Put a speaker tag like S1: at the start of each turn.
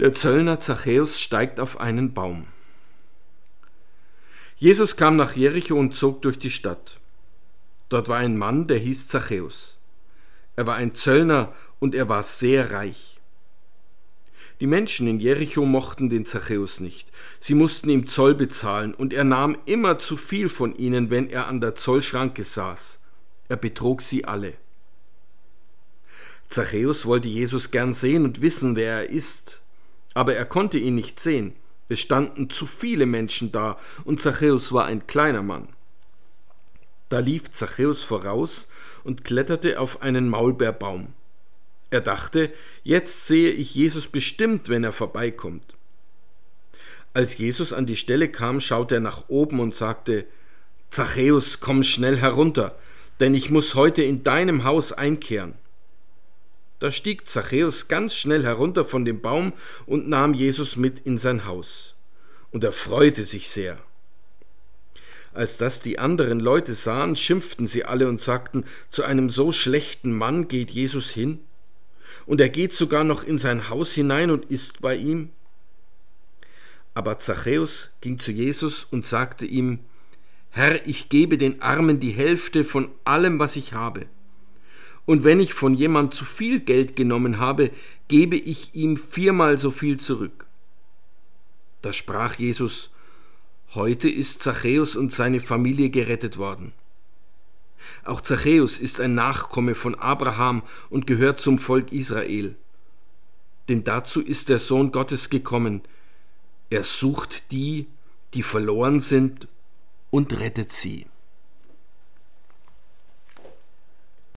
S1: Der Zöllner Zachäus steigt auf einen Baum. Jesus kam nach Jericho und zog durch die Stadt. Dort war ein Mann, der hieß Zachäus. Er war ein Zöllner und er war sehr reich. Die Menschen in Jericho mochten den Zachäus nicht. Sie mussten ihm Zoll bezahlen und er nahm immer zu viel von ihnen, wenn er an der Zollschranke saß. Er betrog sie alle. Zachäus wollte Jesus gern sehen und wissen, wer er ist. Aber er konnte ihn nicht sehen. Es standen zu viele Menschen da und Zachäus war ein kleiner Mann. Da lief Zachäus voraus und kletterte auf einen Maulbeerbaum. Er dachte, jetzt sehe ich Jesus bestimmt, wenn er vorbeikommt. Als Jesus an die Stelle kam, schaute er nach oben und sagte: Zachäus, komm schnell herunter, denn ich muss heute in deinem Haus einkehren. Da stieg Zachäus ganz schnell herunter von dem Baum und nahm Jesus mit in sein Haus. Und er freute sich sehr. Als das die anderen Leute sahen, schimpften sie alle und sagten: Zu einem so schlechten Mann geht Jesus hin? Und er geht sogar noch in sein Haus hinein und isst bei ihm? Aber Zachäus ging zu Jesus und sagte ihm: Herr, ich gebe den Armen die Hälfte von allem, was ich habe. Und wenn ich von jemand zu viel Geld genommen habe, gebe ich ihm 4-mal so viel zurück. Da sprach Jesus: Heute ist Zachäus und seine Familie gerettet worden. Auch Zachäus ist ein Nachkomme von Abraham und gehört zum Volk Israel. Denn dazu ist der Sohn Gottes gekommen. Er sucht die, die verloren sind, und rettet sie.